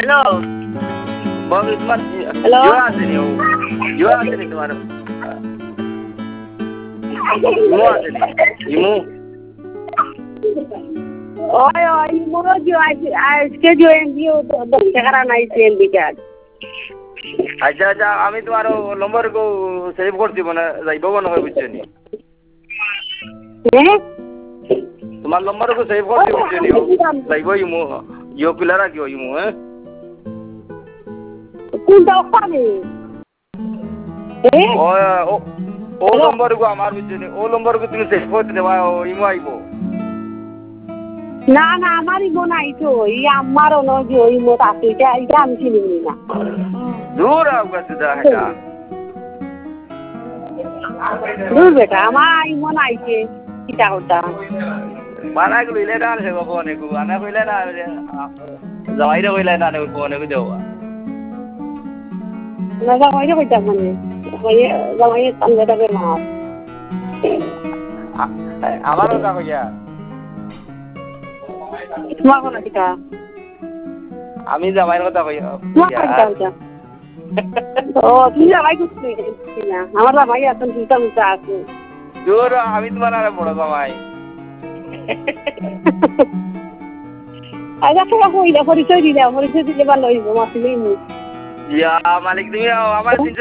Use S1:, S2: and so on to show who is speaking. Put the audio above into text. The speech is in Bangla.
S1: হ্যালো ববি তোমার ইয়ে আছে নি ইয়ে আছে নি তোমার ইমো আছে নি ইমো
S2: ওই ওই মোর যে আজকে যে এনজিও 10 টাকা নাই সেন্ডি কার্ড
S1: আচ্ছা আচ্ছা আমি তোমার নম্বর কো সেভ করছি মানে যাইব না হয় বুঝছো নি
S2: হ্যাঁ
S1: তোমার নম্বর কো সেভ করছি বুঝছো নি যাইব ইমো ইয়ো কিলা রাখিও ইমো হ্যাঁ
S2: কোনটা পাবে
S1: ও ও নম্বর কো আমার বুঝছো নি ও নম্বর কো তুমি সেভ করতে দেবা ইমো আইবো
S2: না না আমারই বোনাই তো এই আমারও নয় যে ওই মত আছে এটা আমি চিনি না
S1: দূর আও কাছে দা এটা
S2: দূর বেটা আমার মন আইছে কিটা হতা
S1: মানা গুলো ইলে না সে বাবা অনেক আনা কইলে না যাইরে কইলে না অনেক অনেক দেওয়া
S2: না যাওয়াইরে কইতা মানে যাওয়াইরে তাঙ্গাটা বে মা
S1: আমারও তা কইয়া
S2: তোমার কোন কিটা
S1: আমি জামাইর কথা কইয়া
S2: ও তুমি যাবাই করছিস না আমার ভাই এখন চিন্তা মুতা আছে
S1: দূর আমি তোমার আরে বড় জামাই
S2: আচ্ছা তোরা কইলা পরিচয় দিলে ভালো হইব মাসিলেই
S1: ইয়া মালিক তুমি আমার